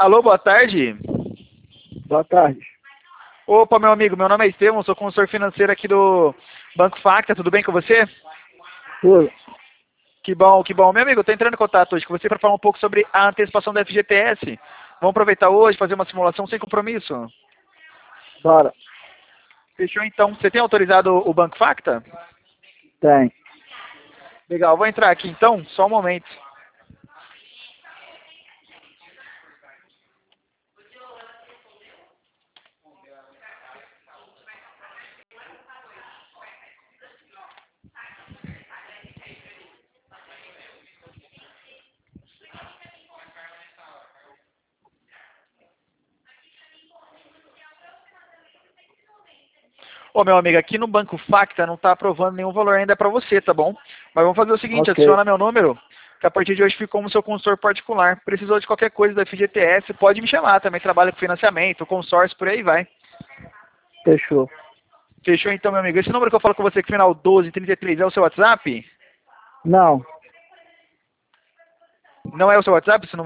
Alô, boa tarde. Boa tarde. Opa, meu amigo, meu nome é Estevão, sou consultor financeiro aqui do Banco Facta, tudo bem com você? Tudo. Que bom, que bom. Meu amigo, eu estou entrando em contato hoje com você para falar um pouco sobre a antecipação da FGTS. Vamos aproveitar hoje, fazer uma simulação sem compromisso? Bora. Fechou então. Você tem autorizado o Banco Facta? Tem. Legal, vou entrar aqui então, só um momento. Ô, meu amigo, aqui no Banco Facta não está aprovando nenhum valor ainda para você, tá bom? Mas vamos fazer o seguinte, Ok. adiciona meu número, que a partir de hoje fico como seu consultor particular. Precisou de qualquer coisa da FGTS, pode me chamar, também trabalho com financiamento, consórcio, por aí vai. Fechou. Fechou então, meu amigo. Esse número que eu falo com você, que final 1233, é o seu WhatsApp? Não. Não é o seu WhatsApp esse número?